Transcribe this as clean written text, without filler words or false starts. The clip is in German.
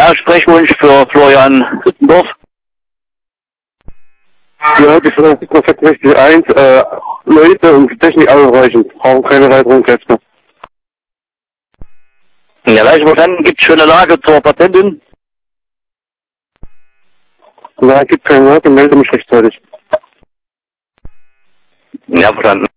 Ja, Sprechwunsch für Florian Hüttendorf. Ja, die Firma Sigma 66.1, Leute und Technik ausreichen. Brauchen keine weiteren Kräfte. Ja, leicht verstanden, gibt schöne Lage zur Patentin. Na, gibt keine Lage, melde mich rechtzeitig. Ja, verstanden.